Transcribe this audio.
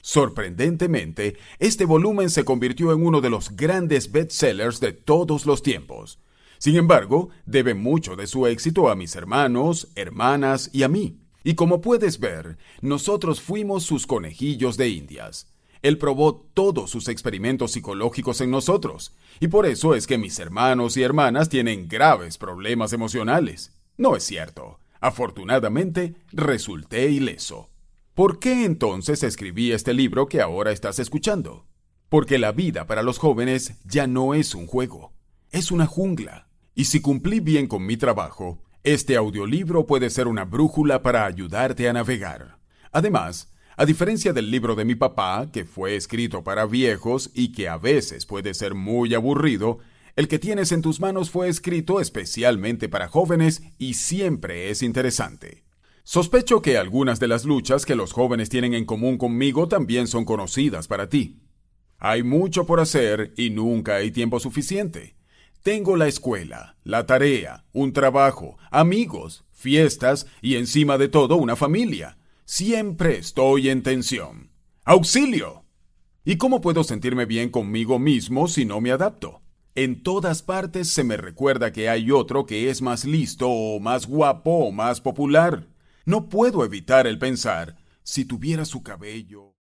Sorprendentemente, este volumen se convirtió en uno de los grandes bestsellers de todos los tiempos. Sin embargo, debe mucho de su éxito a mis hermanos, hermanas y a mí. Y como puedes ver, nosotros fuimos sus conejillos de indias. Él probó todos sus experimentos psicológicos en nosotros, y por eso es que mis hermanos y hermanas tienen graves problemas emocionales. No es cierto. Afortunadamente, resulté ileso. ¿Por qué entonces escribí este libro que ahora estás escuchando? Porque la vida para los jóvenes ya no es un juego, es una jungla. Y si cumplí bien con mi trabajo, este audiolibro puede ser una brújula para ayudarte a navegar. Además, a diferencia del libro de mi papá, que fue escrito para viejos y que a veces puede ser muy aburrido, el que tienes en tus manos fue escrito especialmente para jóvenes y siempre es interesante. Sospecho que algunas de las luchas que los jóvenes tienen en común conmigo también son conocidas para ti. Hay mucho por hacer y nunca hay tiempo suficiente. Tengo la escuela, la tarea, un trabajo, amigos, fiestas y encima de todo una familia. Siempre estoy en tensión. ¡Auxilio! ¿Y cómo puedo sentirme bien conmigo mismo si no me adapto? En todas partes se me recuerda que hay otro que es más listo o más guapo o más popular. No puedo evitar el pensar, si tuviera su cabello...